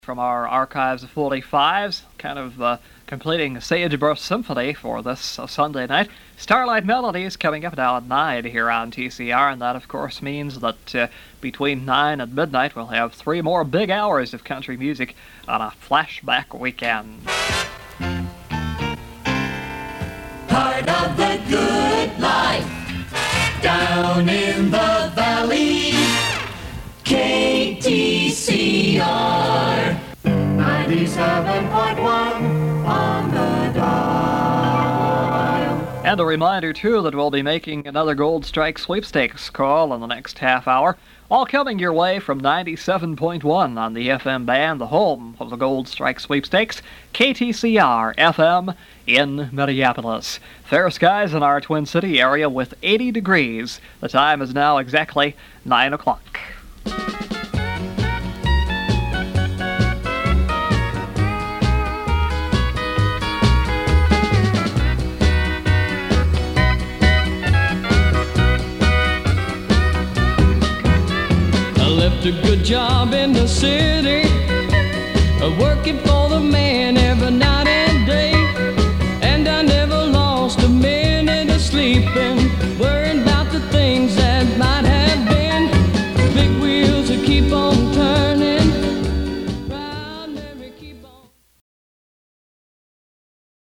From our archives of 45s, kind of completing Sagebrush Symphony for this Sunday night. Starlight Melodies coming up now at 9 here on TCR, and that of course means that between 9 and midnight we'll have 3 more big hours of country music on a flashback weekend. Part of the good life down in the valley. KTCR 97.1 on the dial. And a reminder, too, that we'll be making another Gold Strike sweepstakes call in the next half hour, all coming your way from 97.1 on the FM band, the home of the Gold Strike sweepstakes, KTCR FM in Minneapolis. Fair skies in our Twin City area with 80 degrees. The time is now exactly 9 o'clock. Left a good job in the city, working for the man every night